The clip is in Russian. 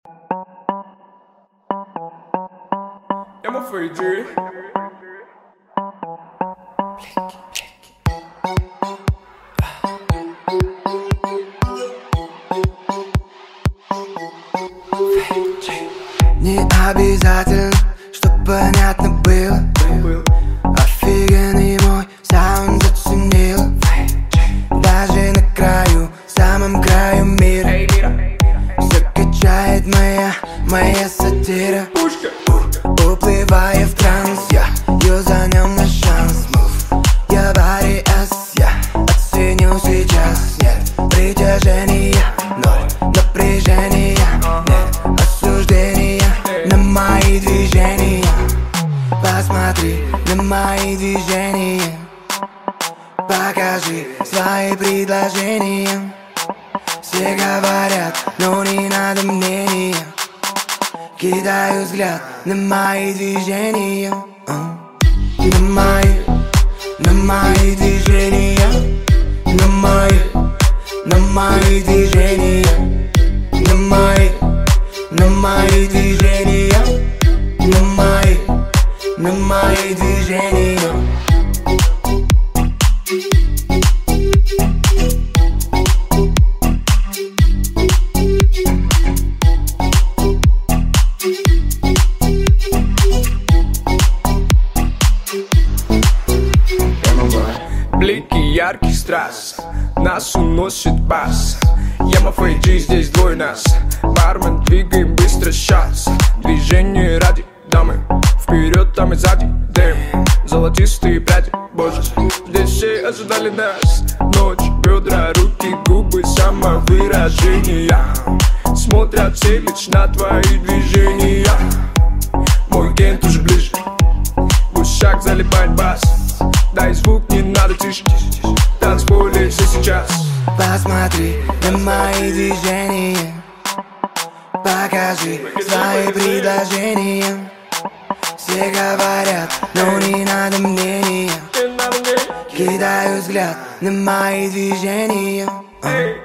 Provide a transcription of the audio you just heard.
I'm afraid, Jerry. Не обязательно, чтоб понятно было. Офигенный мой саунд заценила. Даже на краю, самом краю мира все качает моя сатира. Уплывая в транс, я юзанем на шанс. Я body S, я оценю сейчас. Нет притяжения, ноль напряжения. Нет осуждения на мои движения. Посмотри на мои движения. Покажи свои предложения. Все говорят, но не надо мнения. Кидаю взгляд на мои движения. На мои движения. На мои движения. На мои движения. На мои движения. Блики ярких страз, нас уносит бас. Я Фейджи, здесь двое нас. Бармен, двигаем быстро сейчас. Движение ради дамы. Вперед, там и сзади дэм. Золотистые пряди, боже. Здесь все ожидали нас. Ночь, бедра, руки, губы, самовыражения. Смотрят все лишь на твои движения. Мой кент уже ближе. В ушах залипает бас. Дай звук, не надо тише. Танцполе все сейчас. Посмотри на мои движения. Покажи свои предложения. Все говорят, но не надо мнения. Кидаю взгляд на мои движения.